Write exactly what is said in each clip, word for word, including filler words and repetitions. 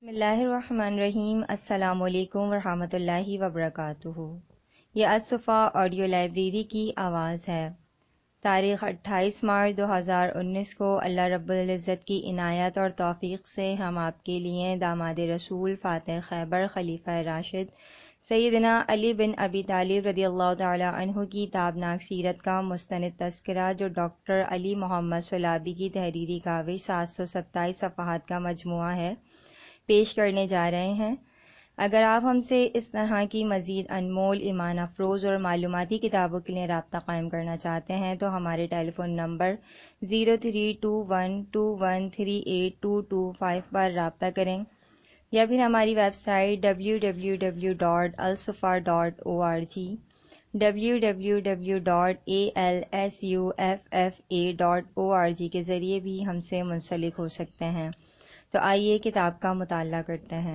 بسم اللہ الرحمن الرحیم۔ السلام علیکم ورحمۃ اللہ وبرکاتہ۔ یہ الصفا آڈیو لائبریری کی آواز ہے۔ تاریخ اٹھائیس مارچ دو ہزار انیس کو اللہ رب العزت کی عنایت اور توفیق سے ہم آپ کے لیے داماد رسول فاتح خیبر خلیفہ راشد سیدنا علی بن ابی طالب رضی اللہ تعالی عنہ کی تابناک سیرت کا مستند تذکرہ، جو ڈاکٹر علی محمد سلابی کی تحریری کاوش سات سو ستائیس صفحات کا مجموعہ ہے، پیش کرنے جا رہے ہیں۔ اگر آپ ہم سے اس طرح کی مزید انمول ایمان افروز اور معلوماتی کتابوں کے لیے رابطہ قائم کرنا چاہتے ہیں تو ہمارے telephone number zero three two one two one three eight two two five پر رابطہ کریں، یا پھر ہماری website W W W dot الصفا dot O R G W W W dot A L S U F F A dot O R G کے ذریعے بھی ہم سے منسلک ہو سکتے ہیں۔ تو آئیے کتاب کا مطالعہ کرتے ہیں۔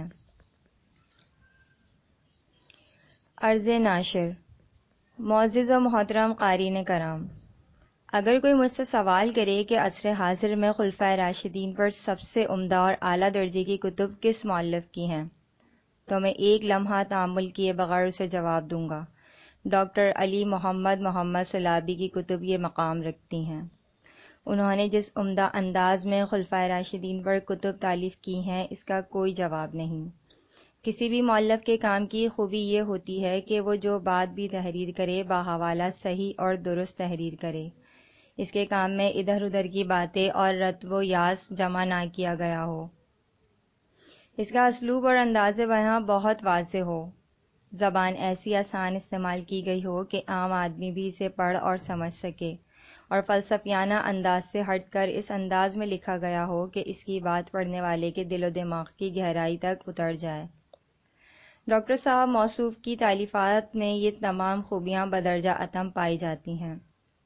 عرض ناشر۔ معزز و محترم قارئین کرام، اگر کوئی مجھ سے سوال کرے کہ عصر حاضر میں خلفائے راشدین پر سب سے عمدہ اور اعلیٰ درجے کی کتب کس مؤلف کی ہیں، تو میں ایک لمحہ تأمل کیے بغیر اسے جواب دوں گا، ڈاکٹر علی محمد محمد سلابی کی کتب یہ مقام رکھتی ہیں۔ انہوں نے جس عمدہ انداز میں خلفائے راشدین پر کتب تالیف کی ہیں، اس کا کوئی جواب نہیں۔ کسی بھی مؤلف کے کام کی خوبی یہ ہوتی ہے کہ وہ جو بات بھی تحریر کرے باحوالہ صحیح اور درست تحریر کرے، اس کے کام میں ادھر ادھر کی باتیں اور رتب و یاس جمع نہ کیا گیا ہو، اس کا اسلوب اور انداز بیاں بہت واضح ہو، زبان ایسی آسان استعمال کی گئی ہو کہ عام آدمی بھی اسے پڑھ اور سمجھ سکے، اور فلسفیانہ انداز سے ہٹ کر اس انداز میں لکھا گیا ہو کہ اس کی بات پڑھنے والے کے دل و دماغ کی گہرائی تک اتر جائے۔ ڈاکٹر صاحب موصوف کی تالیفات میں یہ تمام خوبیاں بدرجہ اتم پائی جاتی ہیں۔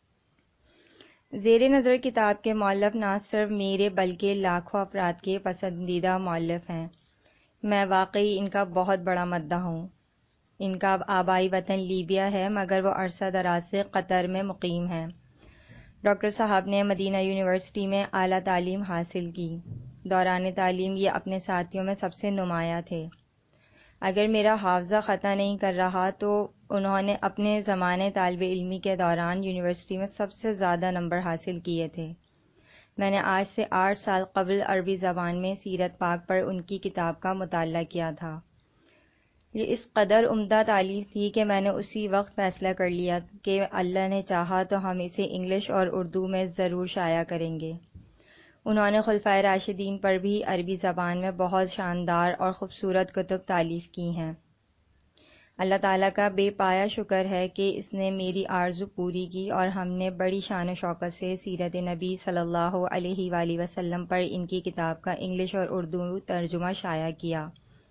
زیر نظر کتاب کے مؤلف نہ صرف میرے بلکہ لاکھوں افراد کے پسندیدہ مؤلف ہیں۔ میں واقعی ان کا بہت بڑا مداح ہوں۔ ان کا آبائی وطن لیبیا ہے، مگر وہ عرصہ دراز سے قطر میں مقیم ہیں۔ ڈاکٹر صاحب نے مدینہ یونیورسٹی میں اعلیٰ تعلیم حاصل کی۔ دوران تعلیم یہ اپنے ساتھیوں میں سب سے نمایاں تھے۔ اگر میرا حافظہ خطا نہیں کر رہا تو انہوں نے اپنے زمانے طالب علمی کے دوران یونیورسٹی میں سب سے زیادہ نمبر حاصل کیے تھے۔ میں نے آج سے آٹھ سال قبل عربی زبان میں سیرت پاک پر ان کی کتاب کا مطالعہ کیا تھا۔ یہ اس قدر عمدہ تالیف تھی کہ میں نے اسی وقت فیصلہ کر لیا کہ اللہ نے چاہا تو ہم اسے انگلش اور اردو میں ضرور شائع کریں گے۔ انہوں نے خلفائے راشدین پر بھی عربی زبان میں بہت شاندار اور خوبصورت کتب تالیف کی ہیں۔ اللہ تعالیٰ کا بے پایا شکر ہے کہ اس نے میری آرزو پوری کی اور ہم نے بڑی شان و شوکت سے سیرت نبی صلی اللہ علیہ وآلہ وسلم پر ان کی کتاب کا انگلش اور اردو ترجمہ شائع کیا۔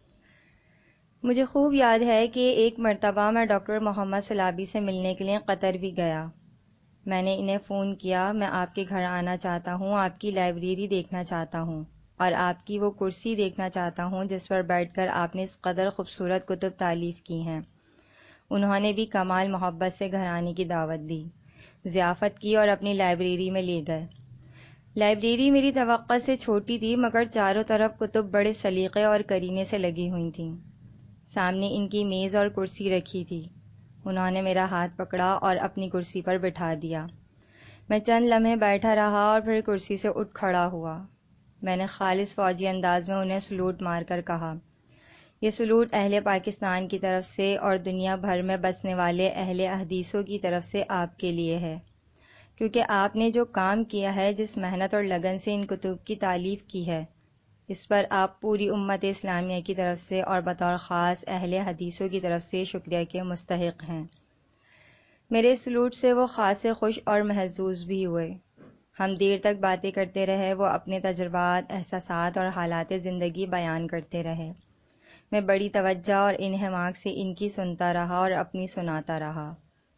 مجھے خوب یاد ہے کہ ایک مرتبہ میں ڈاکٹر محمد سلابی سے ملنے کے لیے قطر بھی گیا۔ میں نے انہیں فون کیا، میں آپ کے گھر آنا چاہتا ہوں، آپ کی لائبریری دیکھنا چاہتا ہوں اور آپ کی وہ کرسی دیکھنا چاہتا ہوں جس پر بیٹھ کر آپ نے اس قدر خوبصورت کتب تالیف کی ہیں۔ انہوں نے بھی کمال محبت سے گھر آنے کی دعوت دی، ضیافت کی اور اپنی لائبریری میں لے گئے۔ لائبریری میری توقع سے چھوٹی تھی، مگر چاروں طرف کتب بڑے سلیقے اور کرینے سے لگی ہوئی تھیں۔ سامنے ان کی میز اور کرسی رکھی تھی۔ انہوں نے میرا ہاتھ پکڑا اور اپنی کرسی پر بٹھا دیا۔ میں چند لمحے بیٹھا رہا اور پھر کرسی سے اٹھ کھڑا ہوا۔ میں نے خالص فوجی انداز میں انہیں سلوٹ مار کر کہا، یہ سلوٹ اہل پاکستان کی طرف سے اور دنیا بھر میں بسنے والے اہل حدیثوں کی طرف سے آپ کے لیے ہے، کیونکہ آپ نے جو کام کیا ہے، جس محنت اور لگن سے ان کتب کی تالیف کی ہے، اس پر آپ پوری امت اسلامیہ کی طرف سے اور بطور خاص اہل حدیثوں کی طرف سے شکریہ کے مستحق ہیں۔ میرے سلوٹ سے وہ خاص خوش اور محظوظ بھی ہوئے۔ ہم دیر تک باتیں کرتے رہے، وہ اپنے تجربات، احساسات اور حالات زندگی بیان کرتے رہے۔ میں بڑی توجہ اور انہماک سے ان کی سنتا رہا اور اپنی سناتا رہا۔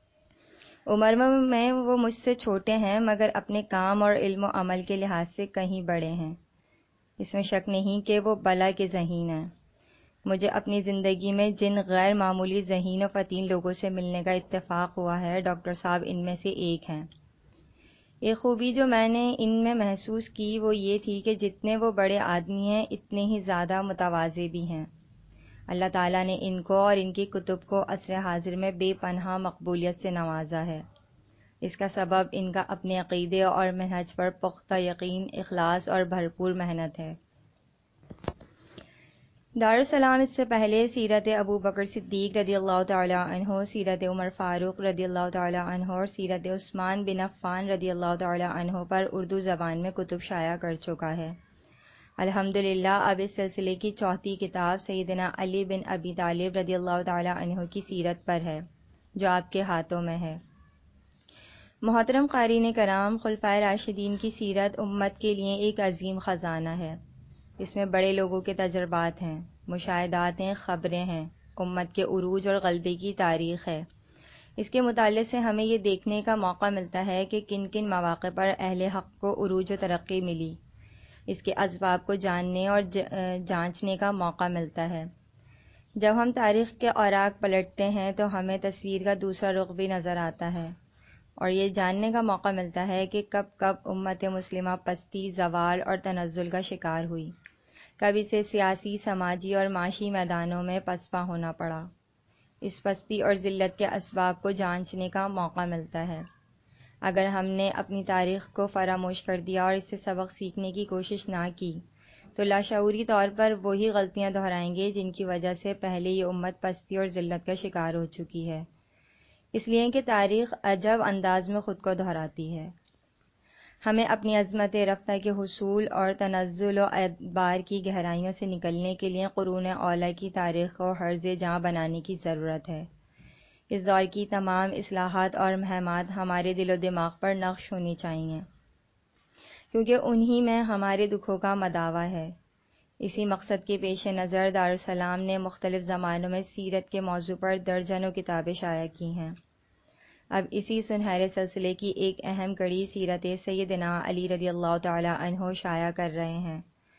عمر میں وہ مجھ سے چھوٹے ہیں، مگر اپنے کام اور علم و عمل کے لحاظ سے کہیں بڑے ہیں۔ اس میں شک نہیں کہ وہ بلا کے ذہین ہیں۔ مجھے اپنی زندگی میں جن غیر معمولی ذہین و فطین لوگوں سے ملنے کا اتفاق ہوا ہے، ڈاکٹر صاحب ان میں سے ایک ہیں۔ ایک خوبی جو میں نے ان میں محسوس کی وہ یہ تھی کہ جتنے وہ بڑے آدمی ہیں اتنے ہی زیادہ متواضع بھی ہیں۔ اللہ تعالیٰ نے ان کو اور ان کی کتب کو عصر حاضر میں بے پناہ مقبولیت سے نوازا ہے۔ اس کا سبب ان کا اپنے عقیدے اور منہج پر پختہ یقین، اخلاص اور بھرپور محنت ہے۔ دارالسلام اس سے پہلے سیرت ابو بکر صدیق رضی اللہ تعالی عنہ، سیرت عمر فاروق رضی اللہ تعالی عنہ اور سیرت عثمان بن عفان رضی اللہ تعالی عنہ پر اردو زبان میں کتب شائع کر چکا ہے۔ الحمدللہ اب اس سلسلے کی چوتھی کتاب سیدنا علی بن ابی طالب رضی اللہ تعالی عنہ کی سیرت پر ہے، جو آپ کے ہاتھوں میں ہے۔ محترم قارئین کرام، خلفائے راشدین کی سیرت امت کے لیے ایک عظیم خزانہ ہے۔ اس میں بڑے لوگوں کے تجربات ہیں، مشاہدات ہیں، خبریں ہیں، امت کے عروج اور غلبے کی تاریخ ہے۔ اس کے مطالعے سے ہمیں یہ دیکھنے کا موقع ملتا ہے کہ کن کن مواقع پر اہل حق کو عروج و ترقی ملی۔ اس کے اسباب کو جاننے اور جانچنے کا موقع ملتا ہے۔ جب ہم تاریخ کے اوراق پلٹتے ہیں تو ہمیں تصویر کا دوسرا رخ بھی نظر آتا ہے، اور یہ جاننے کا موقع ملتا ہے کہ کب کب امت مسلمہ پستی، زوال اور تنزل کا شکار ہوئی، کب اسے سیاسی، سماجی اور معاشی میدانوں میں پسپا ہونا پڑا۔ اس پستی اور ذلت کے اسباب کو جانچنے کا موقع ملتا ہے۔ اگر ہم نے اپنی تاریخ کو فراموش کر دیا اور اس سے سبق سیکھنے کی کوشش نہ کی تو لاشعوری طور پر وہی غلطیاں دہرائیں گے جن کی وجہ سے پہلے یہ امت پستی اور ذلت کا شکار ہو چکی ہے۔ اس لیے کہ تاریخ عجب انداز میں خود کو دہراتی ہے۔ ہمیں اپنی عظمت رفتہ کے حصول اور تنزل و ادبار کی گہرائیوں سے نکلنے کے لیے قرون اولیٰ کی تاریخ کو حرز جاں بنانے کی ضرورت ہے۔ اس دور کی تمام اصلاحات اور مہمات ہمارے دل و دماغ پر نقش ہونی چاہیے، کیونکہ انہی میں ہمارے دکھوں کا مداوا ہے۔ اسی مقصد کے پیش نظر دارالسلام نے مختلف زمانوں میں سیرت کے موضوع پر درجنوں کتابیں شائع کی ہیں۔ اب اسی سنہرے سلسلے کی ایک اہم کڑی سیرت سیدنا علی رضی اللہ تعالی عنہ شائع کر رہے ہیں۔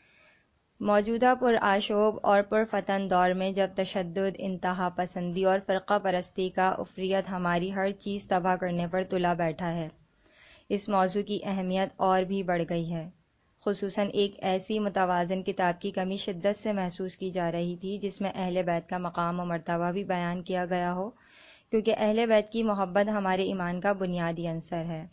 موجودہ پرآشوب اور پرفتن دور میں جب تشدد، انتہا پسندی اور فرقہ پرستی کا عفریت ہماری ہر چیز تباہ کرنے پر تلا بیٹھا ہے، اس موضوع کی اہمیت اور بھی بڑھ گئی ہے۔ خصوصاً ایک ایسی متوازن کتاب کی کمی شدت سے محسوس کی جا رہی تھی جس میں اہل بیت کا مقام و مرتبہ بھی بیان کیا گیا ہو، کیونکہ اہل بیت کی محبت ہمارے ایمان کا بنیادی عنصر ہے۔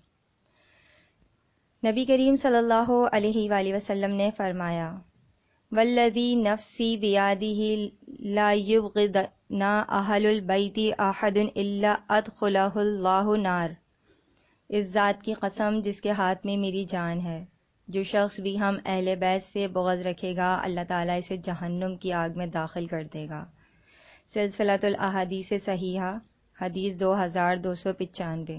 نبی کریم صلی اللہ علیہ وآلہ وسلم نے فرمایا، والذی نفسی بیادہ لا یبغضن اہل البیت احد الا ادخلہ اللہ نار۔ اس ذات کی قسم جس کے ہاتھ میں میری جان ہے، جو شخص بھی ہم اہل بیت سے بغض رکھے گا اللہ تعالیٰ اسے جہنم کی آگ میں داخل کر دے گا۔ سلسلۃ الاحادیث صحیحہ، حدیث دو ہزار دو سو پچانوے۔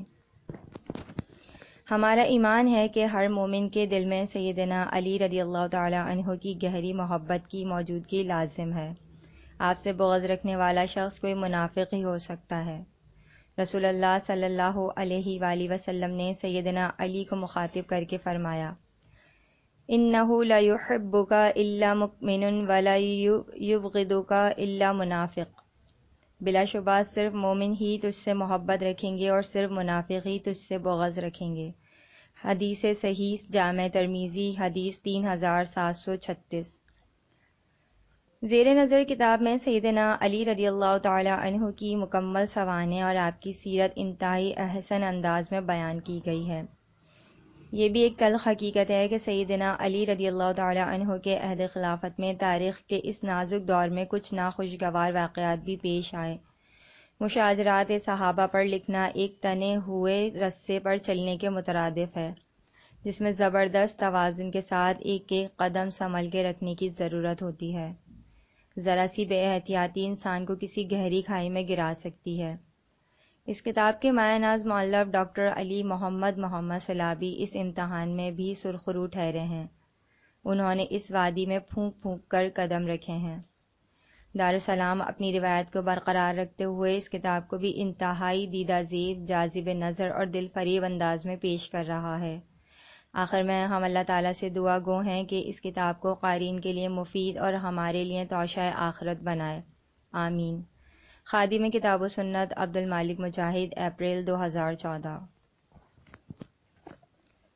ہمارا ایمان ہے کہ ہر مومن کے دل میں سیدنا علی رضی اللہ تعالی عنہ کی گہری محبت کی موجودگی لازم ہے۔ آپ سے بغض رکھنے والا شخص کوئی منافق ہی ہو سکتا ہے۔ رسول اللہ صلی اللہ علیہ وآلہ وسلم نے سیدنا علی کو مخاطب کر کے فرمایا، انہ لا یحبک الا مؤمن ولا یبغضک الا منافق۔ بلا شبہ صرف مومن ہی تجھ سے محبت رکھیں گے اور صرف منافق ہی تجھ سے بغض رکھیں گے۔ حدیث صحیح جامع ترمذی، حدیث تین ہزار سات سو چھتیس۔ زیر نظر کتاب میں سیدنا علی رضی اللہ تعالی عنہ کی مکمل سوانح اور آپ کی سیرت انتہائی احسن انداز میں بیان کی گئی ہے۔ یہ بھی ایک تلخ حقیقت ہے کہ سیدنا علی رضی اللہ تعالی عنہ کے عہد خلافت میں تاریخ کے اس نازک دور میں کچھ ناخوشگوار واقعات بھی پیش آئے۔ مشاجرات صحابہ پر لکھنا ایک تنے ہوئے رسے پر چلنے کے مترادف ہے، جس میں زبردست توازن کے ساتھ ایک ایک قدم سنبھل کے رکھنے کی ضرورت ہوتی ہے۔ ذرا سی بے احتیاطی انسان کو کسی گہری کھائی میں گرا سکتی ہے۔ اس کتاب کے مایہ ناز مؤلف ڈاکٹر علی محمد محمد سلابی اس امتحان میں بھی سرخرو ٹھہرے ہیں۔ انہوں نے اس وادی میں پھونک پھونک کر قدم رکھے ہیں۔ دارالسلام اپنی روایت کو برقرار رکھتے ہوئے اس کتاب کو بھی انتہائی دیدہ زیب، جاذب نظر اور دل فریب انداز میں پیش کر رہا ہے۔ آخر میں ہم اللہ تعالیٰ سے دعا گو ہیں کہ اس کتاب کو قارئین کے لیے مفید اور ہمارے لیے توشہ آخرت بنائے، آمین۔ خادم کتاب و سنت عبد المالک مجاہد، اپریل دو ہزار چودہ۔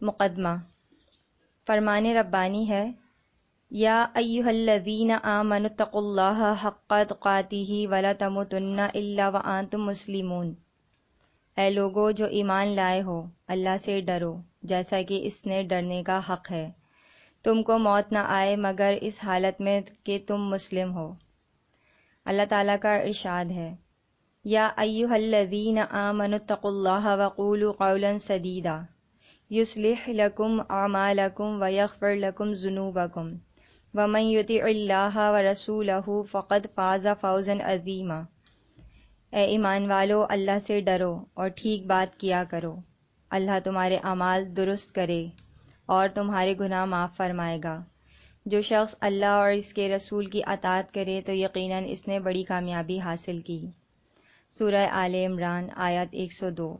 مقدمہ فرمان ربانی ہے، یا ایھا الذین آمنوا اتقوا اللہ حق تقاتہ ولا تموتن الا وانتم مسلمون، اے لوگو جو ایمان لائے ہو اللہ سے ڈرو جیسا کہ اس نے ڈرنے کا حق ہے، تم کو موت نہ آئے مگر اس حالت میں کہ تم مسلم ہو۔ اللہ تعالیٰ کا ارشاد ہے، یا ایھا الذین آمنوا اتقوا اللہ وقولوا قولا سدیدا یصلح لکم اعمالکم ویغفر لکم ذنوبکم ومن یطع اللہ ورسولہ فقد فاز فوزا عظیما۔ اے ایمان والو، اللہ سے ڈرو اور ٹھیک بات کیا کرو، اللہ تمہارے اعمال درست کرے اور تمہارے گناہ معاف فرمائے گا۔ جو شخص اللہ اور اس کے رسول کی اطاعت کرے تو یقیناً اس نے بڑی کامیابی حاصل کی۔ سورہ آل عمران آیت ایک سو دو۔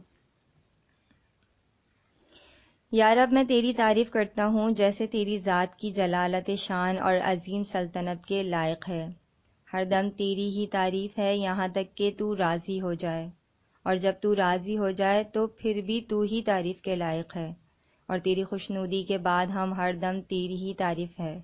یا رب، میں تیری تعریف کرتا ہوں جیسے تیری ذات کی جلالت شان اور عظیم سلطنت کے لائق ہے۔ ہر دم تیری ہی تعریف ہے یہاں تک کہ تو راضی ہو جائے، اور جب تو راضی ہو جائے تو پھر بھی تو ہی تعریف کے لائق ہے، اور تیری خوشنودی کے بعد ہم ہر دم تیری ہی تعریف ہے۔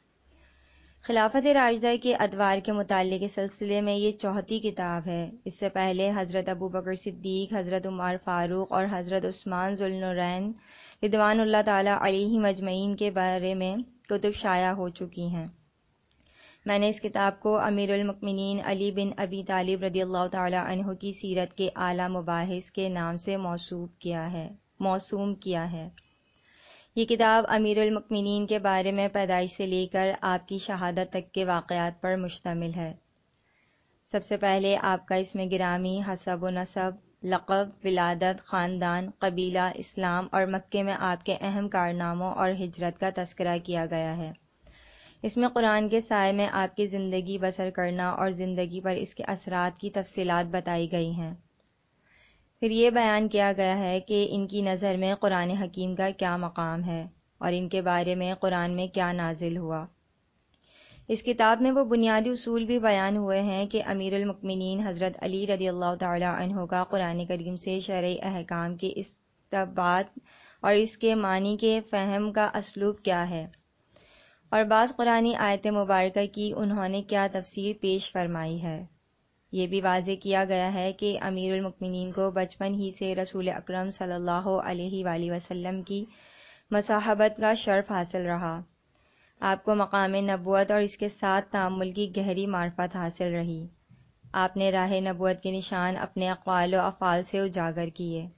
خلافت راشدہ کے ادوار کے متعلق کے سلسلے میں یہ چوتھی کتاب ہے۔ اس سے پہلے حضرت ابوبکر صدیق، حضرت عمر فاروق اور حضرت عثمان ذو النورین رضوان اللہ تعالی علیہم اجمعین کے بارے میں کتب شائع ہو چکی ہیں۔ میں نے اس کتاب کو امیر المؤمنین علی بن ابی طالب رضی اللہ تعالی عنہ کی سیرت کے اعلیٰ مباحث کے نام سے موسوم کیا ہے موسوم کیا ہے یہ کتاب امیر المؤمنین کے بارے میں پیدائش سے لے کر آپ کی شہادت تک کے واقعات پر مشتمل ہے۔ سب سے پہلے آپ کا اسم گرامی، حسب و نسب، لقب، ولادت، خاندان، قبیلہ، اسلام اور مکے میں آپ کے اہم کارناموں اور ہجرت کا تذکرہ کیا گیا ہے۔ اس میں قرآن کے سائے میں آپ کی زندگی بسر کرنا اور زندگی پر اس کے اثرات کی تفصیلات بتائی گئی ہیں۔ پھر یہ بیان کیا گیا ہے کہ ان کی نظر میں قرآن حکیم کا کیا مقام ہے اور ان کے بارے میں قرآن میں کیا نازل ہوا۔ اس کتاب میں وہ بنیادی اصول بھی بیان ہوئے ہیں کہ امیر المؤمنین حضرت علی رضی اللہ تعالی عنہ کا قرآن کریم سے شرعی احکام کے استنباط اور اس کے معنی کے فہم کا اسلوب کیا ہے، اور بعض قرآنی آیت مبارکہ کی انہوں نے کیا تفسیر پیش فرمائی ہے۔ یہ بھی واضح کیا گیا ہے کہ امیر المؤمنین کو بچپن ہی سے رسول اکرم صلی اللہ علیہ وآلہ وسلم کی مصاحبت کا شرف حاصل رہا۔ آپ کو مقام نبوت اور اس کے ساتھ تعامل کی گہری معرفت حاصل رہی۔ آپ نے راہ نبوت کے نشان اپنے اقوال و افعال سے اجاگر کیے،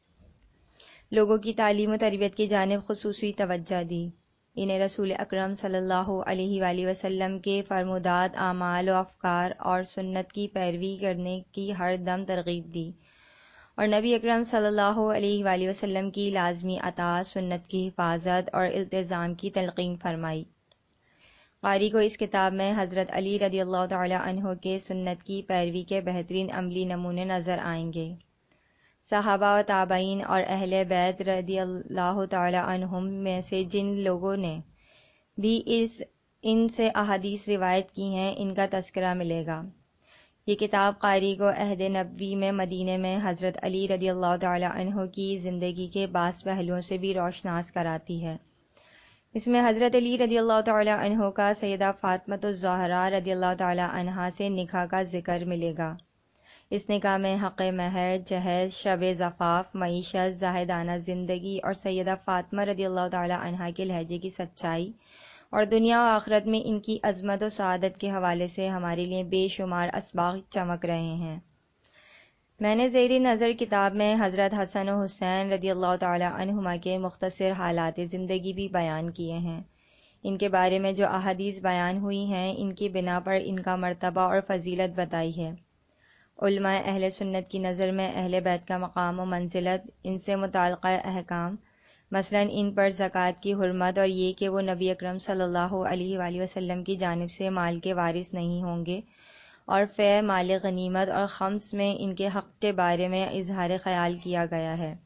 لوگوں کی تعلیم و تربیت کی جانب خصوصی توجہ دی، انہیں رسول اکرم صلی اللہ علیہ وآلہ وسلم کے فرمودات، اعمال و افکار اور سنت کی پیروی کرنے کی ہر دم ترغیب دی، اور نبی اکرم صلی اللہ علیہ وآلہ وسلم کی لازمی اطاعت، سنت کی حفاظت اور التزام کی تلقین فرمائی۔ قاری کو اس کتاب میں حضرت علی رضی اللہ تعالی عنہ کے سنت کی پیروی کے بہترین عملی نمونے نظر آئیں گے۔ صحابہ و تابعین اور اہل بیت رضی اللہ تعالی عنہم میں سے جن لوگوں نے بھی اس ان سے احادیث روایت کی ہیں، ان کا تذکرہ ملے گا۔ یہ کتاب قاری کو عہد نبوی میں مدینے میں حضرت علی رضی اللہ تعالی عنہ کی زندگی کے بعض پہلوؤں سے بھی روشناس کراتی ہے۔ اس میں حضرت علی رضی اللہ تعالی عنہ کا سیدہ فاطمۃ الزہرا رضی اللہ تعالی عنہا سے نکاح کا ذکر ملے گا۔ اس نکاح میں حق مہر، جہیز، شب زفاف، معیشت، زاہدانہ زندگی اور سیدہ فاطمہ رضی اللہ تعالی عنہا کے لہجے کی سچائی اور دنیا و آخرت میں ان کی عظمت و سعادت کے حوالے سے ہمارے لیے بے شمار اسباق چمک رہے ہیں۔ میں نے زیر نظر کتاب میں حضرت حسن و حسین رضی اللہ تعالی عنہما کے مختصر حالات زندگی بھی بیان کیے ہیں۔ ان کے بارے میں جو احادیث بیان ہوئی ہیں، ان کی بنا پر ان کا مرتبہ اور فضیلت بتائی ہے۔ علماء اہل سنت کی نظر میں اہل بیت کا مقام و منزلت، ان سے متعلقہ احکام، مثلاً ان پر زکوٰۃ کی حرمت اور یہ کہ وہ نبی اکرم صلی اللہ علیہ وآلہ وسلم کی جانب سے مال کے وارث نہیں ہوں گے، اور فے، مال غنیمت اور خمس میں ان کے حق کے بارے میں اظہار خیال کیا گیا ہے۔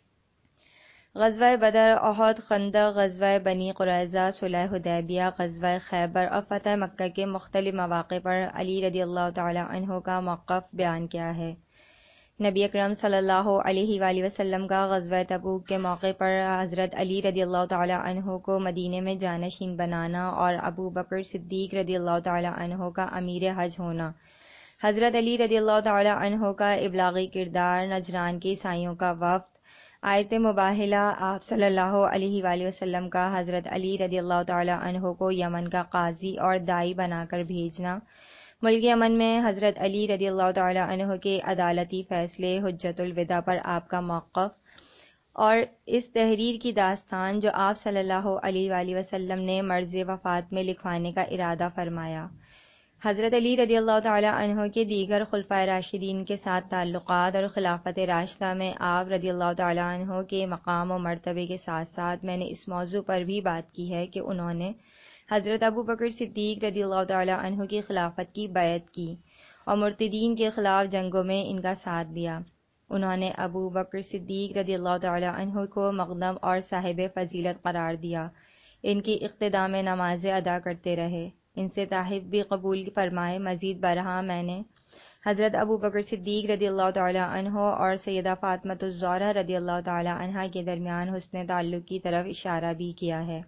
غزوہ بدر، احد، خندق، غزوہ بنی قریظہ، صلح حدیبیہ، غزوہ خیبر اور فتح مکہ کے مختلف مواقع پر علی رضی اللہ تعالی عنہ کا موقف بیان کیا ہے۔ نبی اکرم صلی اللہ علیہ وآلہ وسلم کا غزوہ تبوک کے موقع پر حضرت علی رضی اللہ تعالی عنہ کو مدینے میں جانشین بنانا اور ابو بکر صدیق رضی اللہ تعالی عنہ کا امیر حج ہونا، حضرت علی رضی اللہ تعالی عنہ کا ابلاغی کردار، نجران کے عیسائیوں کا وفد، آیت مباہلہ، آپ صلی اللہ علیہ وآلہ وسلم کا حضرت علی رضی اللہ تعالی عنہ کو یمن کا قاضی اور داعی بنا کر بھیجنا، ملک یمن میں حضرت علی رضی اللہ تعالی عنہ کے عدالتی فیصلے، حجت الوداع پر آپ کا موقف، اور اس تحریر کی داستان جو آپ صلی اللہ علیہ وآلہ وسلم نے مرض وفات میں لکھوانے کا ارادہ فرمایا، حضرت علی رضی اللہ تعالی عنہ کے دیگر خلفائے راشدین کے ساتھ تعلقات اور خلافت راشدہ میں آپ رضی اللہ تعالی عنہ کے مقام و مرتبے کے ساتھ ساتھ میں نے اس موضوع پر بھی بات کی ہے کہ انہوں نے حضرت ابو بکر صدیق رضی اللہ تعالی عنہ کی خلافت کی بیعت کی اور مرتدین کے خلاف جنگوں میں ان کا ساتھ دیا۔ انہوں نے ابو بکر صدیق رضی اللہ تعالی عنہ کو مقدم اور صاحب فضیلت قرار دیا، ان کی اقتداء میں نمازیں ادا کرتے رہے، ان سے تحائف بھی قبول فرمائے۔ مزید برآں میں نے حضرت ابو بکر صدیق رضی اللہ تعالی عنہ اور سیدہ فاطمۃ الزہرا رضی اللہ تعالی عنہا کے درمیان حسن تعلق کی طرف اشارہ بھی کیا ہے۔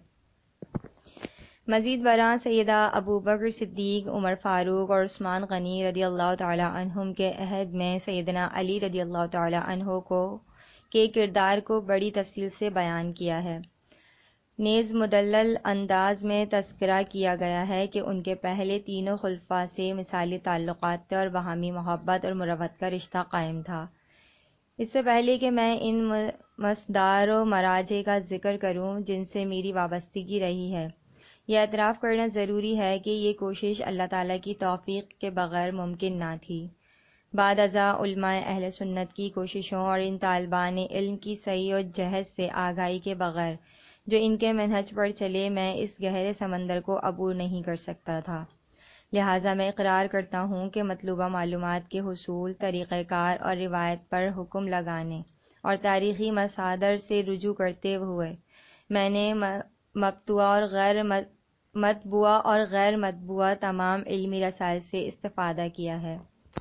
مزید برآں سیدہ ابو بکر صدیق، عمر فاروق اور عثمان غنی رضی اللہ تعالی عنہم کے عہد میں سیدنا علی رضی اللہ تعالی عنہ کو کے کردار کو بڑی تفصیل سے بیان کیا ہے۔ نیز مدلل انداز میں تذکرہ کیا گیا ہے کہ ان کے پہلے تینوں خلفاء سے مثالی تعلقات تھے اور باہمی محبت اور مروت کا رشتہ قائم تھا۔ اس سے پہلے کہ میں ان مصدار و مراجع کا ذکر کروں جن سے میری وابستگی رہی ہے، یہ اعتراف کرنا ضروری ہے کہ یہ کوشش اللہ تعالیٰ کی توفیق کے بغیر ممکن نہ تھی۔ بعد ازاں علماء اہل سنت کی کوششوں اور ان طالبان علم کی سعی و جہد سے آگاہی کے بغیر جو ان کے منہج پر چلے، میں اس گہرے سمندر کو عبور نہیں کر سکتا تھا۔ لہٰذا میں اقرار کرتا ہوں کہ مطلوبہ معلومات کے حصول، طریقہ کار اور روایت پر حکم لگانے اور تاریخی مصادر سے رجوع کرتے ہوئے میں نے مطبوعہ اور غیر مطبوعہ اور غیر مطبوعہ تمام علمی رسائل سے استفادہ کیا ہے۔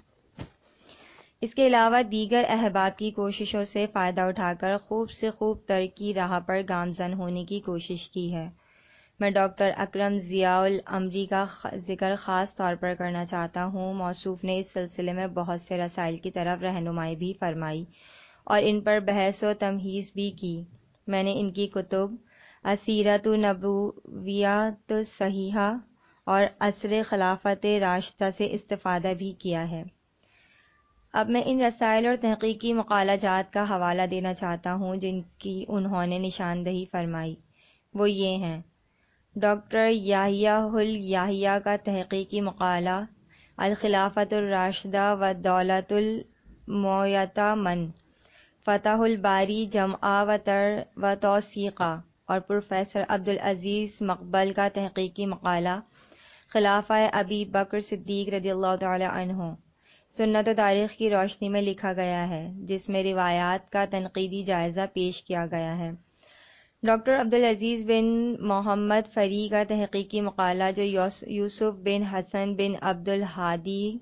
اس کے علاوہ دیگر احباب کی کوششوں سے فائدہ اٹھا کر خوب سے خوب ترقی راہ پر گامزن ہونے کی کوشش کی ہے۔ میں ڈاکٹر اکرم ضیاء العمری کا ذکر خاص طور پر کرنا چاہتا ہوں۔ موصوف نے اس سلسلے میں بہت سے رسائل کی طرف رہنمائی بھی فرمائی اور ان پر بحث و تمہیز بھی کی۔ میں نے ان کی کتب السیرۃ النبویۃ الصحیحہ اور عصر خلافت راشدہ سے استفادہ بھی کیا ہے۔ اب میں ان رسائل اور تحقیقی مقالہ جات کا حوالہ دینا چاہتا ہوں جن کی انہوں نے نشاندہی فرمائی۔ وہ یہ ہیں: ڈاکٹر یحییٰ الیحییٰ کا تحقیقی مقالہ الخلافۃ الراشدہ والدولۃ المؤیدہ من فتح الباری جمع و تر و توثیقہ، اور پروفیسر عبدالعزیز مقبل کا تحقیقی مقالہ خلافہ ابی بکر صدیق رضی اللہ تعالی عنہ، سنت و تاریخ کی روشنی میں لکھا گیا ہے، جس میں روایات کا تنقیدی جائزہ پیش کیا گیا ہے۔ ڈاکٹر عبدالعزیز بن محمد فری کا تحقیقی مقالہ جو یوسف بن حسن بن عبد الہادی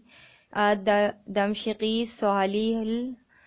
دمشقی صالح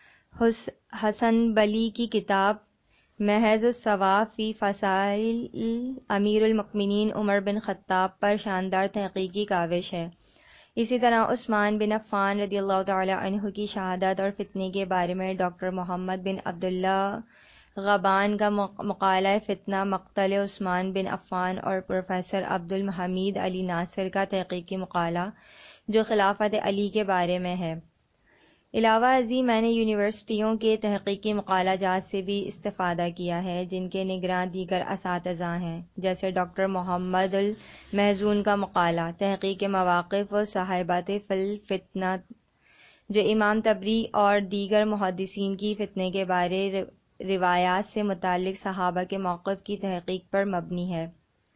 الحسنبلی کی کتاب محض الصواب فی فضائل امیر المؤمنین عمر بن خطاب پر شاندار تحقیقی کاوش ہے۔ اسی طرح عثمان بن عفان رضی اللہ تعالی عنہ کی شہادت اور فتنے کے بارے میں ڈاکٹر محمد بن عبداللہ غبان کا مقالہ فتنہ مقتل عثمان بن عفان، اور پروفیسر عبد الحمید علی ناصر کا تحقیقی مقالہ جو خلافت علی کے بارے میں ہے۔ علاوہ ازیں میں نے یونیورسٹیوں کے تحقیقی مقالہ جات سے بھی استفادہ کیا ہے جن کے نگراں دیگر اساتذہ ہیں، جیسے ڈاکٹر محمد المحزون کا مقالہ تحقیق مواقف و صحابۃ فی الفتنہ جو امام طبری اور دیگر محدثین کی فتنے کے بارے روایات سے متعلق صحابہ کے موقف کی تحقیق پر مبنی ہے۔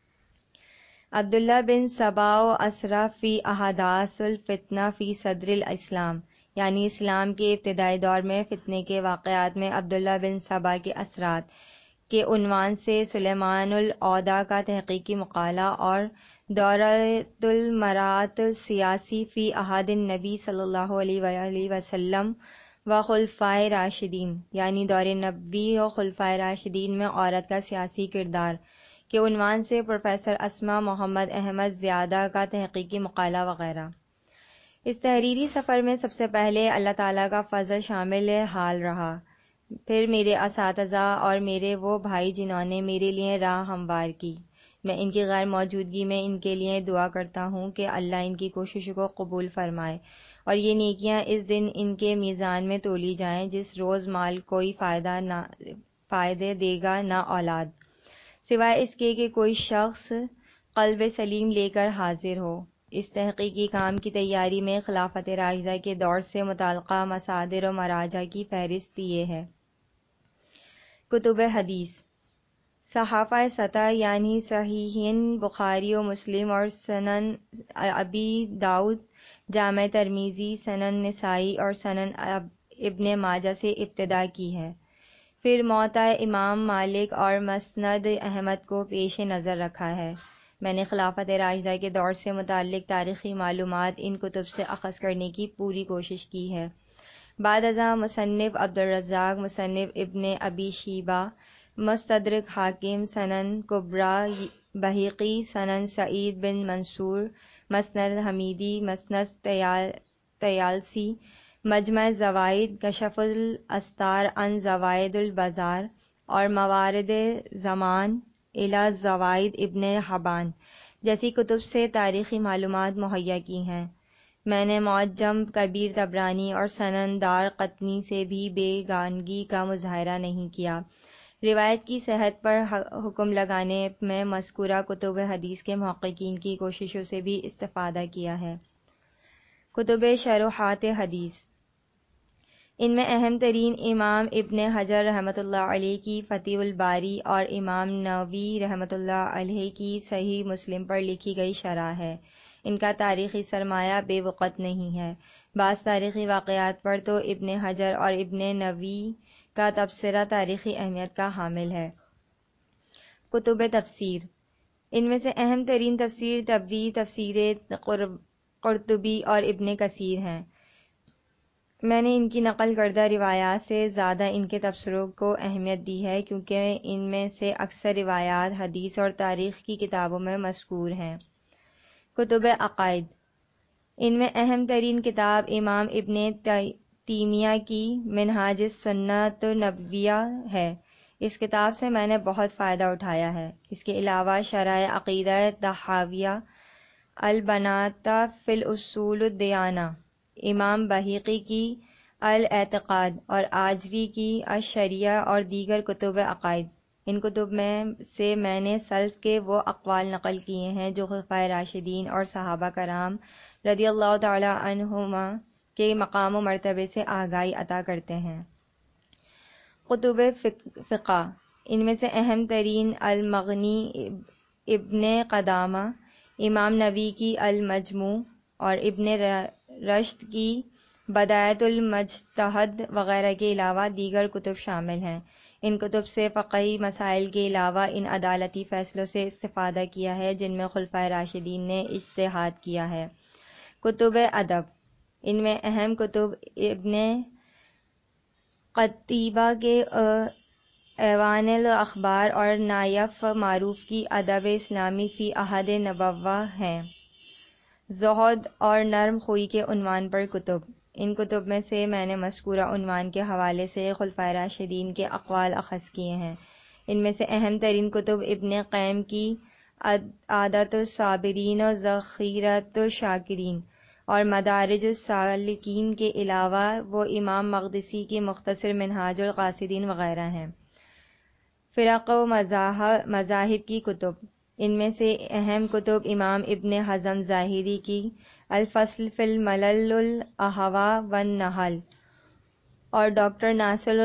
عبداللہ بن سبا و اسرا فی احداث الفتنہ فی صدر الاسلام، یعنی اسلام کے ابتدائی دور میں فتنے کے واقعات میں عبداللہ بن سبا کے اثرات کے عنوان سے سلیمان العودہ کا تحقیقی مقالہ، اور دورۃ المرأۃ السیاسی فی عہد النبی صلی اللہ علیہ وآلہ وسلم و خلفائے راشدین یعنی دور نبوی و خلفائے راشدین میں عورت کا سیاسی کردار کے عنوان سے پروفیسر اسما محمد احمد زیادہ کا تحقیقی مقالہ وغیرہ۔ اس تحریری سفر میں سب سے پہلے اللہ تعالیٰ کا فضل شامل حال رہا، پھر میرے اساتذہ اور میرے وہ بھائی جنہوں نے میرے لیے راہ ہموار کی۔ میں ان کی غیر موجودگی میں ان کے لیے دعا کرتا ہوں کہ اللہ ان کی کوششوں کو قبول فرمائے اور یہ نیکیاں اس دن ان کے میزان میں تولی جائیں جس روز مال کوئی فائدہ نہ فائدے دے گا نہ اولاد، سوائے اس کے کہ کوئی شخص قلب سلیم لے کر حاضر ہو۔ اس تحقیقی کام کی تیاری میں خلافت راشدہ کے دور سے متعلقہ مصادر و مراجع کی فہرست یہ ہے۔ کتب حدیث: صحافہ ستہ یعنی صحیحین بخاری و مسلم اور سنن ابی داؤد، جامع ترمذی، سنن نسائی اور سنن ابن ماجہ سے ابتدا کی ہے، پھر موطا امام مالک اور مسند احمد کو پیش نظر رکھا ہے۔ میں نے خلافت راشدہ کے دور سے متعلق تاریخی معلومات ان کتب سے اخذ کرنے کی پوری کوشش کی ہے۔ بعد ازاں مصنف عبدالرزاق، مصنف ابن ابی شیبہ، مستدرک حاکم، سنن کبری بہقی، سنن سعید بن منصور، مسند حمیدی، مسند طیالسی، مجمع زوائد، کشف الاستار عن زوائد البزار اور موارد زمان الی زوائد ابن حبان جیسی کتب سے تاریخی معلومات مہیا کی ہیں۔ میں نے معجم کبیر طبرانی اور سنن دار قطنی سے بھی بے گانگی کا مظاہرہ نہیں کیا۔ روایت کی صحت پر حکم لگانے میں مذکورہ کتب حدیث کے محققین کی کوششوں سے بھی استفادہ کیا ہے۔ کتب شروحات حدیث: ان میں اہم ترین امام ابن حجر رحمۃ اللہ علیہ کی فتح الباری اور امام نووی رحمۃ اللہ علیہ کی صحیح مسلم پر لکھی گئی شرح ہے۔ ان کا تاریخی سرمایہ بے وقت نہیں ہے۔ بعض تاریخی واقعات پر تو ابن حجر اور ابن نووی کا تبصرہ تاریخی اہمیت کا حامل ہے۔ کتب تفسیر: ان میں سے اہم ترین تفسیر طبری، تفسیر قرطبی اور ابن کثیر ہیں۔ میں نے ان کی نقل کردہ روایات سے زیادہ ان کے تبصروں کو اہمیت دی ہے کیونکہ ان میں سے اکثر روایات حدیث اور تاریخ کی کتابوں میں مذکور ہیں۔ کتب عقائد: ان میں اہم ترین کتاب امام ابن تیمیہ کی منہاج السنۃ النبویہ ہے۔ اس کتاب سے میں نے بہت فائدہ اٹھایا ہے۔ اس کے علاوہ شرح عقیدہ طحاویہ، البناۃ فی الاصول الدیانہ، امام بہقی کی الاعتقاد اور آجری کی الشریعہ اور دیگر کتب عقائد۔ ان کتب میں سے میں نے سلف کے وہ اقوال نقل کیے ہیں جو خلفائے راشدین اور صحابہ کرام رضی اللہ تعالی عنہم کے مقام و مرتبے سے آگاہی عطا کرتے ہیں۔ کتب فقہ: ان میں سے اہم ترین المغنی ابن قدامہ، امام نووی کی المجموع اور ابن رشد کی بدایۃ المجتہد وغیرہ کے علاوہ دیگر کتب شامل ہیں۔ ان کتب سے فقہی مسائل کے علاوہ ان عدالتی فیصلوں سے استفادہ کیا ہے جن میں خلفائے راشدین نے اجتہاد کیا ہے۔ کتب ادب: ان میں اہم کتب ابن قتیبہ کے ایوان الاخبار اور نایف معروف کی ادب اسلامی فی عہد نبوہ ہیں۔ زہد اور نرم خوئی کے عنوان پر کتب: ان کتب میں سے میں نے مذکورہ عنوان کے حوالے سے خلفائے راشدین کے اقوال اخذ کیے ہیں۔ ان میں سے اہم ترین کتب ابن قیم کی عادۃ الصابرین و ذخیرۃ الشاکرین اور مدارج السالکین کے علاوہ وہ امام مقدسی کی مختصر منہاج القاصدین وغیرہ ہیں۔ فرق و مذاہب کی کتب: ان میں سے اہم کتب امام ابن حزم ظاہری کی الفصل فی الملل الاہواء والنحل اور ڈاکٹر ناصر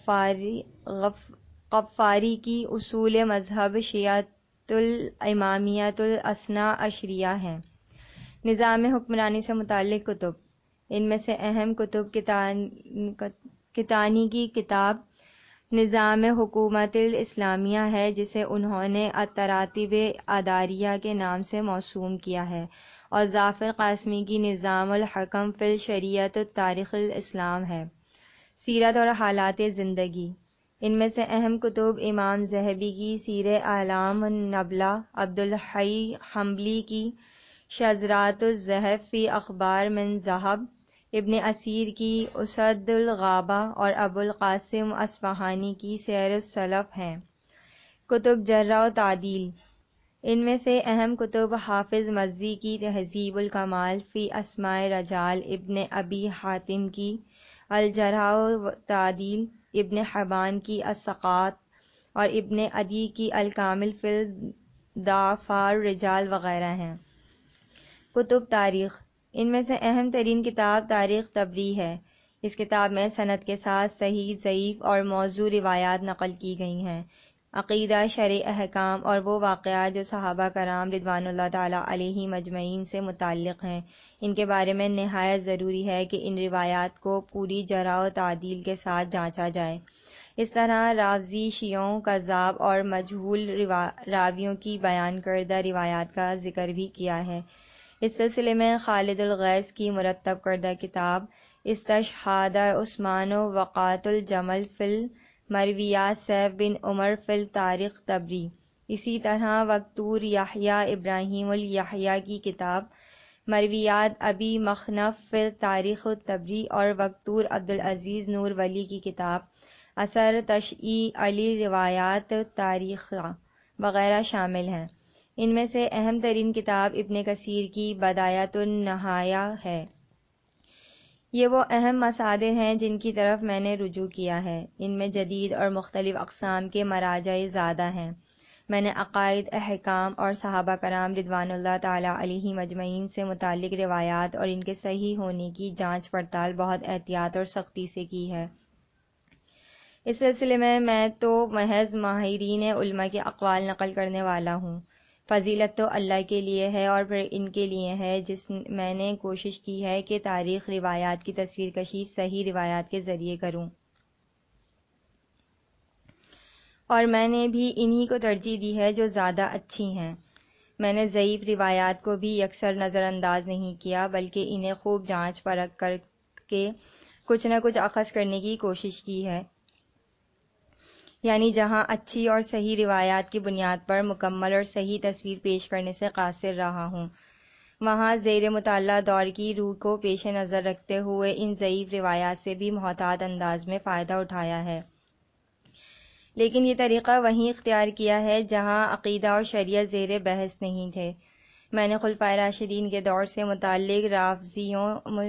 الغفاری کی اصول مذہب شیعۃ الامامیۃ الاثنا عشریہ ہیں۔ نظام حکمرانی سے متعلق کتب: ان میں سے اہم کتب کتانی کی کتاب نظام حکومت الاسلامیہ ہے جسے انہوں نے التراتیب اداریہ کے نام سے موسوم کیا ہے، اور ظافر قاسمی کی نظام الحکم فی الشریعۃ تاریخ الاسلام ہے۔ سیرت اور حالات زندگی۔ ان میں سے اہم کتب امام ذہبی کی سیر اعلام النبلہ، عبدالحی حنبلی کی شذرات الذہب فی اخبار من ذہب، ابن اسیر کی اسد الغابہ اور ابو القاسم اصفہانی کی سیر السلف ہیں۔ کتب جرح و تعدیل۔ ان میں سے اہم کتب حافظ مزی کی تہذیب الکمال فی اسماء رجال، ابن ابی حاتم کی الجرح و تعدیل، ابن حبان کی الثقات اور ابن عدی کی الکامل فی ضعفاء الرجال وغیرہ ہیں۔ کتب تاریخ۔ ان میں سے اہم ترین کتاب تاریخ طبری ہے۔ اس کتاب میں سند کے ساتھ صحیح، ضعیف اور موضوع روایات نقل کی گئی ہیں۔ عقیدہ، شرع احکام اور وہ واقعات جو صحابہ کرام رضوان اللہ تعالیٰ علیہم اجمعین سے متعلق ہیں، ان کے بارے میں نہایت ضروری ہے کہ ان روایات کو پوری جرح و تعدیل کے ساتھ جانچا جائے۔ اس طرح رافضی شیعوں، کذاب اور مجہول راویوں کی بیان کردہ روایات کا ذکر بھی کیا ہے۔ اس سلسلے میں خالد الغیث کی مرتب کردہ کتاب استشہاد عثمان و وقعۃ الجمل فی المرویات، سیف بن عمر فی التاریخ طبری۔ اسی طرح وقتور یحییٰ ابراہیم الیحییٰ کی کتاب مرویات ابی مخنف فی التاریخ الطبری اور وقتور عبدالعزیز نور ولی کی کتاب اثر تشییع علی روایات تاریخہ وغیرہ شامل ہیں۔ ان میں سے اہم ترین کتاب ابن کثیر کی بدایۃ النہایہ ہے۔ یہ وہ اہم مصادر ہیں جن کی طرف میں نے رجوع کیا ہے۔ ان میں جدید اور مختلف اقسام کے مراجع زیادہ ہیں۔ میں نے عقائد، احکام اور صحابہ کرام رضوان اللہ تعالیٰ علیہم اجمعین سے متعلق روایات اور ان کے صحیح ہونے کی جانچ پڑتال بہت احتیاط اور سختی سے کی ہے۔ اس سلسلے میں میں تو محض ماہرین علماء کے اقوال نقل کرنے والا ہوں۔ فضیلت تو اللہ کے لیے ہے اور پھر ان کے لیے ہے، جس میں نے کوشش کی ہے کہ تاریخ روایات کی تصویر کشی صحیح روایات کے ذریعے کروں، اور میں نے بھی انہی کو ترجیح دی ہے جو زیادہ اچھی ہیں۔ میں نے ضعیف روایات کو بھی یکسر نظر انداز نہیں کیا، بلکہ انہیں خوب جانچ پرکھ کر کے کچھ نہ کچھ اخذ کرنے کی کوشش کی ہے، یعنی جہاں اچھی اور صحیح روایات کی بنیاد پر مکمل اور صحیح تصویر پیش کرنے سے قاصر رہا ہوں، وہاں زیر مطالعہ دور کی روح کو پیش نظر رکھتے ہوئے ان ضعیف روایات سے بھی محتاط انداز میں فائدہ اٹھایا ہے۔ لیکن یہ طریقہ وہیں اختیار کیا ہے جہاں عقیدہ اور شریعت زیر بحث نہیں تھے۔ میں نے خلفائے راشدین کے دور سے متعلق رافضیوں،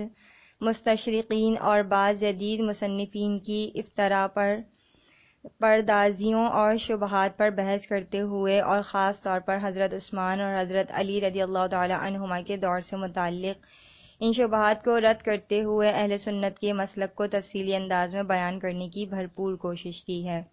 مستشرقین اور بعض جدید مصنفین کی افتراء پر پردازیوں اور شبہات پر بحث کرتے ہوئے، اور خاص طور پر حضرت عثمان اور حضرت علی رضی اللہ تعالی عنہما کے دور سے متعلق ان شبہات کو رد کرتے ہوئے اہل سنت کے مسلک کو تفصیلی انداز میں بیان کرنے کی بھرپور کوشش کی ہے۔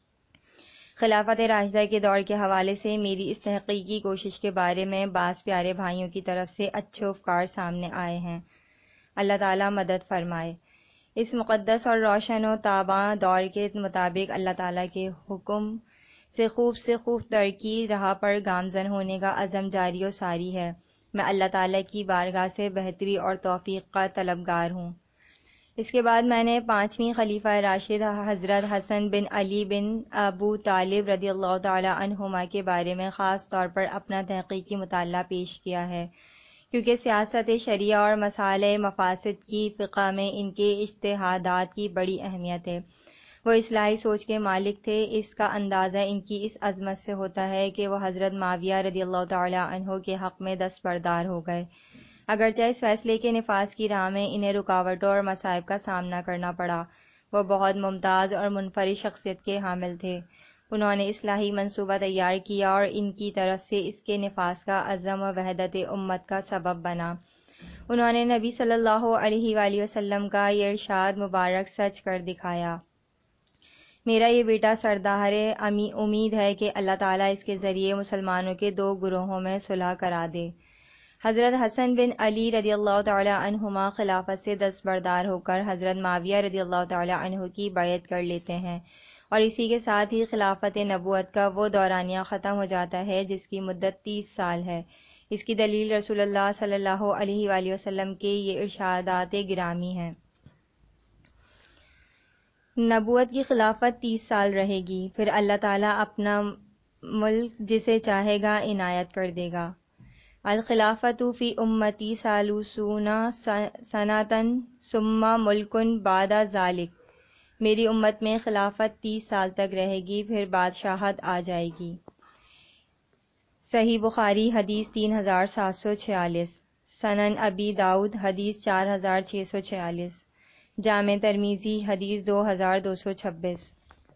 خلافت راشدہ کے دور کے حوالے سے میری اس تحقیقی کوشش کے بارے میں بعض پیارے بھائیوں کی طرف سے اچھے افکار سامنے آئے ہیں۔ اللہ تعالیٰ مدد فرمائے۔ اس مقدس اور روشن و تاباں دور کے مطابق اللہ تعالیٰ کے حکم سے خوب سے خوب ترقی راہ پر گامزن ہونے کا عزم جاری و ساری ہے۔ میں اللہ تعالیٰ کی بارگاہ سے بہتری اور توفیق کا طلبگار ہوں۔ اس کے بعد میں نے پانچویں خلیفہ راشد حضرت حسن بن علی بن ابو طالب رضی اللہ تعالی عنہما کے بارے میں خاص طور پر اپنا تحقیقی مطالعہ پیش کیا ہے، کیونکہ سیاست شرعیہ اور مسائل مفاسد کی فقہ میں ان کے اجتہادات کی بڑی اہمیت ہے۔ وہ اصلاحی سوچ کے مالک تھے۔ اس کا اندازہ ان کی اس عظمت سے ہوتا ہے کہ وہ حضرت معاویہ رضی اللہ تعالی عنہ کے حق میں دستبردار ہو گئے، اگرچہ اس فیصلے کے نفاذ کی راہ میں انہیں رکاوٹوں اور مصائب کا سامنا کرنا پڑا۔ وہ بہت ممتاز اور منفرد شخصیت کے حامل تھے۔ انہوں نے اصلاحی منصوبہ تیار کیا اور ان کی طرف سے اس کے نفاذ کا عزم و وحدت امت کا سبب بنا۔ انہوں نے نبی صلی اللہ علیہ وآلہ وسلم کا یہ ارشاد مبارک سچ کر دکھایا: میرا یہ بیٹا سردار امی امید ہے کہ اللہ تعالیٰ اس کے ذریعے مسلمانوں کے دو گروہوں میں صلح کرا دے۔ حضرت حسن بن علی رضی اللہ تعالی عنہما خلافت سے دستبردار ہو کر حضرت معاویہ رضی اللہ تعالی عنہ کی بیعت کر لیتے ہیں، اور اسی کے ساتھ ہی خلافت نبوت کا وہ دورانیہ ختم ہو جاتا ہے جس کی مدت تیس سال ہے۔ اس کی دلیل رسول اللہ صلی اللہ علیہ وآلہ وسلم کے یہ ارشادات گرامی ہیں: نبوت کی خلافت تیس سال رہے گی، پھر اللہ تعالیٰ اپنا ملک جسے چاہے گا عنایت کر دے گا۔ الخلافت فی امتی ثلاثون سنۃ ثم ملک بعد ذلک، میری امت میں خلافت تیس سال تک رہے گی، پھر بادشاہت آ جائے گی۔ صحیح بخاری حدیث تین ہزار سات سو چھیالیس، سنن ابی داؤد حدیث چار ہزار چھ سو چھیالیس، جامع ترمذی حدیث دو ہزار دو سو چھبیس۔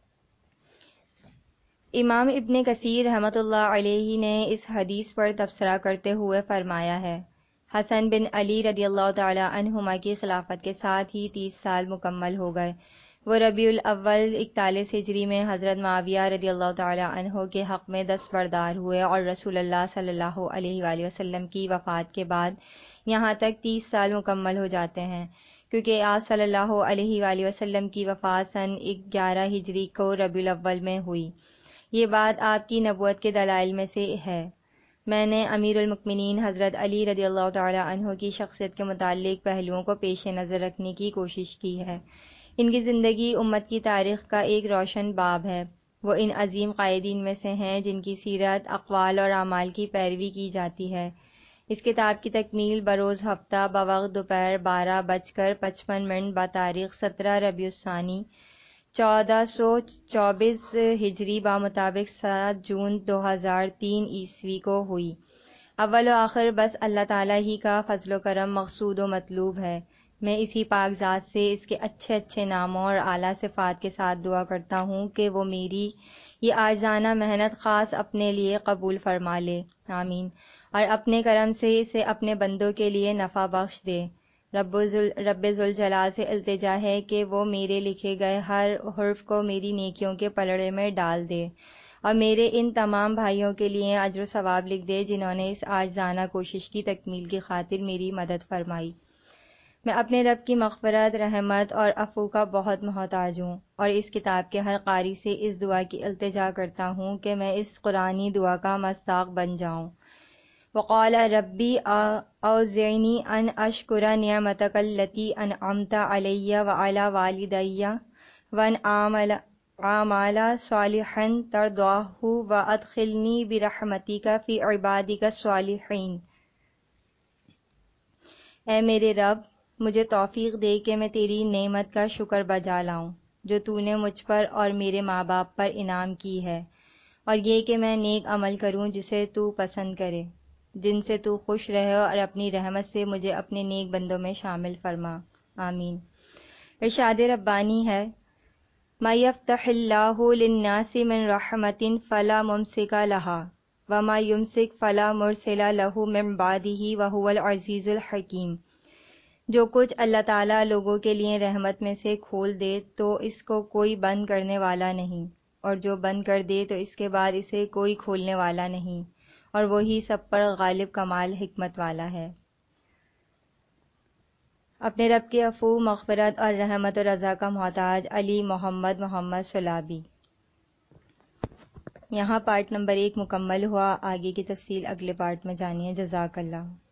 امام ابن کثیر رحمۃ اللہ علیہ نے اس حدیث پر تبصرہ کرتے ہوئے فرمایا ہے، حسن بن علی رضی اللہ تعالی عنہما کی خلافت کے ساتھ ہی تیس سال مکمل ہو گئے۔ وہ ربیع الاول اکتالیس ہجری میں حضرت معاویہ رضی اللہ تعالی عنہ کے حق میں دستبردار ہوئے اور رسول اللہ صلی اللہ علیہ وآلہ وسلم کی وفات کے بعد یہاں تک تیس سال مکمل ہو جاتے ہیں، کیونکہ آپ صلی اللہ علیہ وآلہ وسلم کی وفات سن گیارہ ہجری کو ربیع الاول میں ہوئی۔ یہ بات آپ کی نبوت کے دلائل میں سے ہے۔ میں نے امیر المؤمنین حضرت علی رضی اللہ تعالی عنہ کی شخصیت کے متعلق پہلوؤں کو پیش نظر رکھنے کی کوشش کی ہے۔ ان کی زندگی امت کی تاریخ کا ایک روشن باب ہے۔ وہ ان عظیم قائدین میں سے ہیں جن کی سیرت، اقوال اور اعمال کی پیروی کی جاتی ہے۔ اس کتاب کی تکمیل بروز ہفتہ بوقت دوپہر بارہ بج کر پچپن منٹ بتاریخ سترہ ربیع الثانی چودہ سو چوبیس ہجری بمطابق سات جون دو ہزار تین عیسوی کو ہوئی۔ اول و آخر بس اللہ تعالیٰ ہی کا فضل و کرم مقصود و مطلوب ہے۔ میں اسی پاک ذات سے اس کے اچھے اچھے ناموں اور اعلیٰ صفات کے ساتھ دعا کرتا ہوں کہ وہ میری یہ عاجزانہ محنت خاص اپنے لیے قبول فرما لے، آمین، اور اپنے کرم سے اسے اپنے بندوں کے لیے نفع بخش دے۔ رب رب ذوالجلال سے التجا ہے کہ وہ میرے لکھے گئے ہر حرف کو میری نیکیوں کے پلڑے میں ڈال دے، اور میرے ان تمام بھائیوں کے لیے اجر و ثواب لکھ دے جنہوں نے اس عاجزانہ کوشش کی تکمیل کی خاطر میری مدد فرمائی۔ میں اپنے رب کی مغفرت، رحمت اور عفو کا بہت محتاج ہوں، اور اس کتاب کے ہر قاری سے اس دعا کی التجا کرتا ہوں کہ میں اس قرآنی دعا کا مصداق بن جاؤں۔ وقال ربی اوزعنی ان اشکر نعمتک التی انعمت علی وعلی والدی وان اعمل اعمالا صالحا ترضاہ وادخلنی برحمتک فی عبادک الصالحین۔ اے میرے رب، مجھے توفیق دے کہ میں تیری نعمت کا شکر بجا لاؤں جو تو نے مجھ پر اور میرے ماں باپ پر انعام کی ہے، اور یہ کہ میں نیک عمل کروں جسے تو پسند کرے، جن سے تو خوش رہے، اور اپنی رحمت سے مجھے اپنے نیک بندوں میں شامل فرما، آمین۔ ارشاد ربانی ہے، ما یفتح اللہ للناس من رحمت فلا ممسک لها وما یمسک فلا مرسل له من بعدہ وہو العزیز الحکیم۔ جو کچھ اللہ تعالیٰ لوگوں کے لیے رحمت میں سے کھول دے تو اس کو کوئی بند کرنے والا نہیں، اور جو بند کر دے تو اس کے بعد اسے کوئی کھولنے والا نہیں، اور وہی سب پر غالب کمال حکمت والا ہے۔ اپنے رب کے عفو، مغفرت اور رحمت و رضا کا محتاج علی محمد محمد سلابی۔ یہاں پارٹ نمبر ایک مکمل ہوا، آگے کی تفصیل اگلے پارٹ میں جانیے۔ جزاک اللہ۔